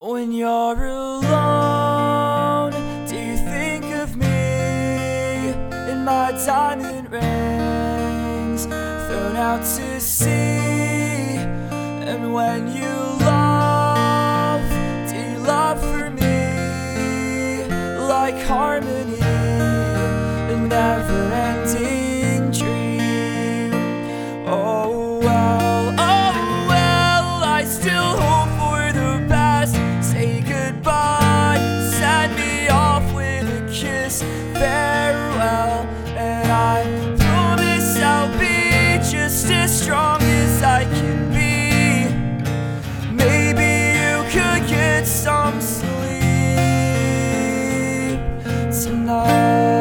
When you're alone, do you think of me in my diamond rings thrown out to sea? And when you love, do you love for me like harmony, a never-ending dream? Oh well, I still hope for the best. Say goodbye, send me off with a kiss, farewell. And I promise I'll be just as strong as I can be. Maybe you could get some sleep tonight.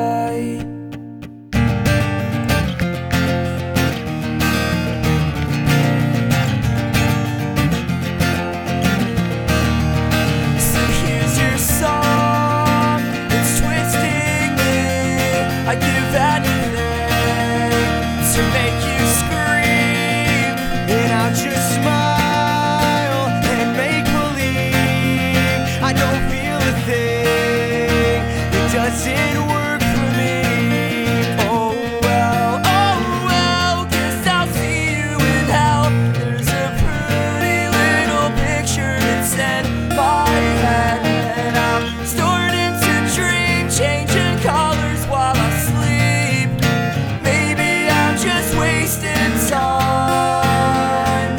I give anything to make you scream, and I'll just smile and make believe I don't feel a thing. It doesn't work for me. Oh well, guess I'll see you in hell. There's a pretty little picture that's in my head, and I'm starting to dream, changing colors while I sleep. Maybe I'm just wasting time.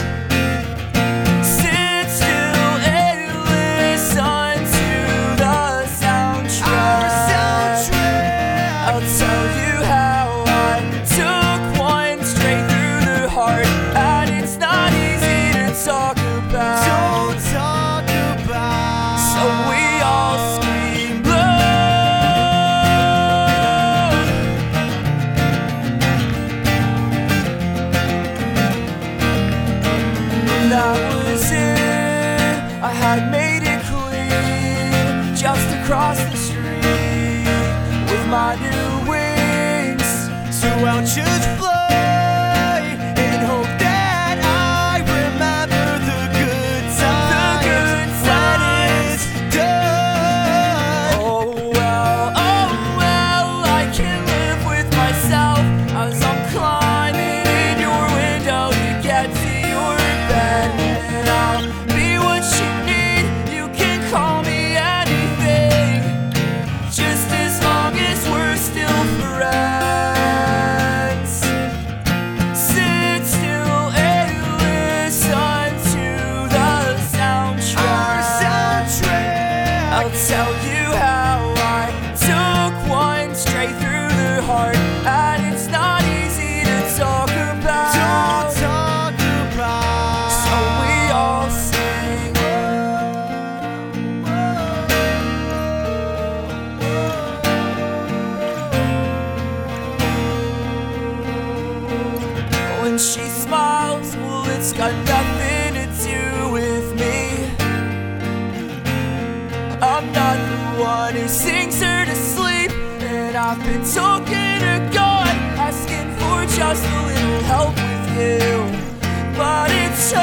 Sit still and listen to the soundtrack. I'll tell you how I took one straight through the heart, and it's not easy to talk about. Don't talk about. So we all scream blood. And that was it. I had made it clean, just across the street with my new wings. So I'll just fly and hope that I remember the good times, when it's done. Oh well, I can live with myself as I'm climbing in your window to get to your bed. And I'll be what you need, you can call me anything, just as long as we're still friends. Sit still and listen to the soundtrack. I'll tell you how I took one straight through the heart, and it's not easy to talk about. Don't talk about. So we all sing. When she smiles, well, it's got nothing to do with me. I'm not the one who sings her to sleep, and I've been talking to God, asking for just a little help with you, but it's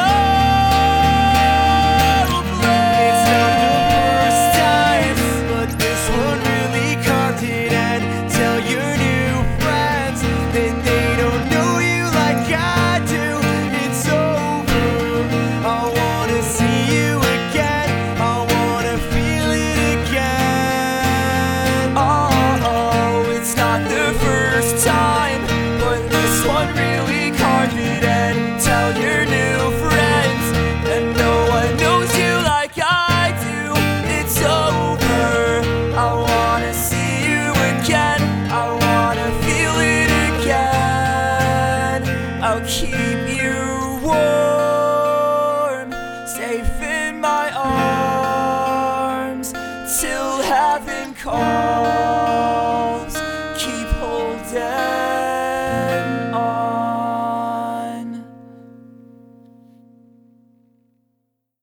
It's not the first time, but this one really cocked it. And tell your new friends that they don't know you like I do. It's over. I wanna see you again. I wanna feel it again. Oh, it's not the first time, but this one really carved it. And tell your new friends that no one knows you like I do. It's over. I wanna see you again. I wanna feel it again. I'll keep you warm, safe in my arms, till heaven calls.